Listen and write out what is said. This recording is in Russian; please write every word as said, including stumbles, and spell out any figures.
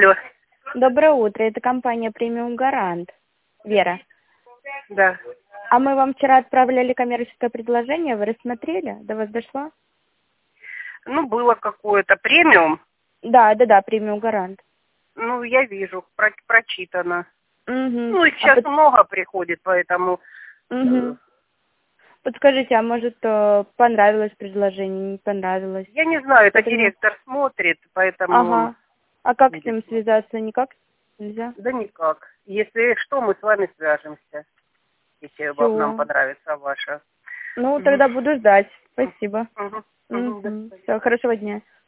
Алло. Доброе утро, это компания «Премиум Гарант». Вера. Да. А мы вам вчера отправляли коммерческое предложение, вы рассмотрели? До вас дошло? Ну, было какое-то премиум. Да, да, да, «Премиум Гарант». Ну, я вижу, про- прочитано. Угу. Ну, и А сейчас под... много приходит, поэтому... э, угу. Подскажите, а может э, понравилось предложение, не понравилось? Я не знаю, это Что-то не... директор смотрит, поэтому... Ага. А как с будет. ним связаться? Никак? Нельзя? Да никак. Если что, мы с вами свяжемся, если вам нам Все. понравится ваша. Ну, Мгм. тогда буду ждать. Спасибо. Мгм. Мгм. До Угу. свидания. Все, хорошего дня.